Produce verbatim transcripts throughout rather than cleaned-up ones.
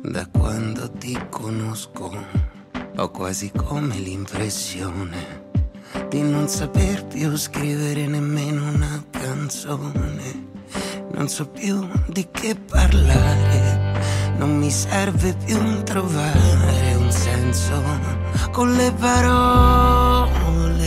Da quando ti conosco ho quasi come l'impressione di non saper più scrivere nemmeno una canzone. Non so più di che parlare, non mi serve più trovare un senso con le parole.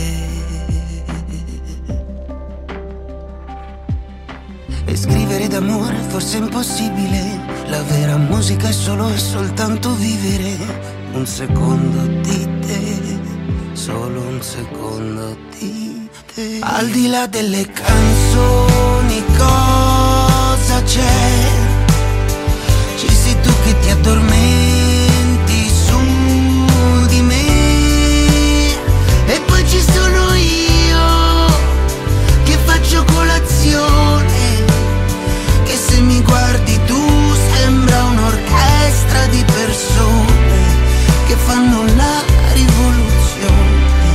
E scrivere d'amore forse è impossibile, la vera musica è solo e soltanto vivere un secondo di te, solo un secondo di te. Al di là delle canzoni cosa c'è? Ci sei tu che ti addormenti su di me, e poi ci sono io che faccio colazione, che se mi guardi tu sembra un'orchestra di persone che fanno la rivoluzione.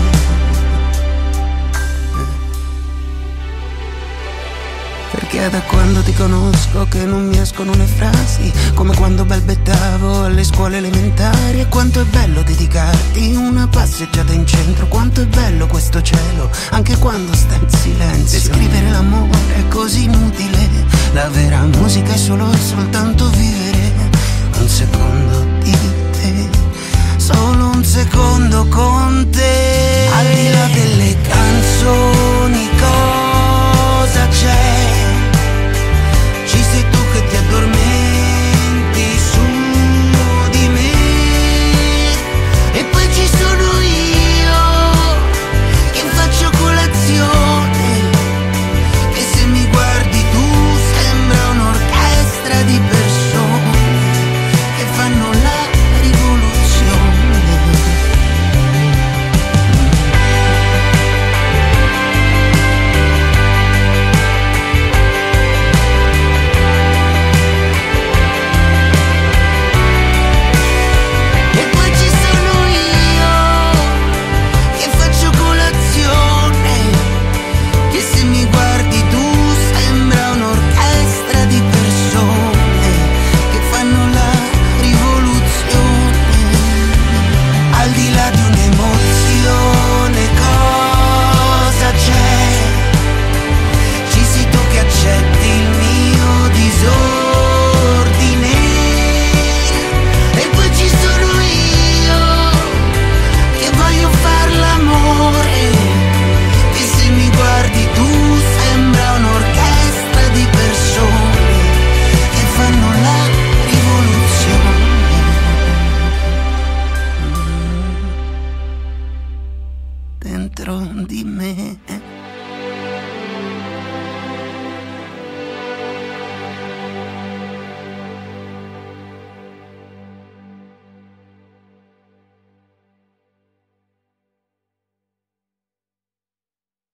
Perché è da quando ti conosco che non mi escono le frasi, come quando balbettavo alle scuole elementari. E quanto è bello dedicarti una passeggiata in centro, quanto è bello questo cielo, anche quando sta in silenzio. E scrivere l'amore è così inutile, la vera musica è solo e soltanto vivere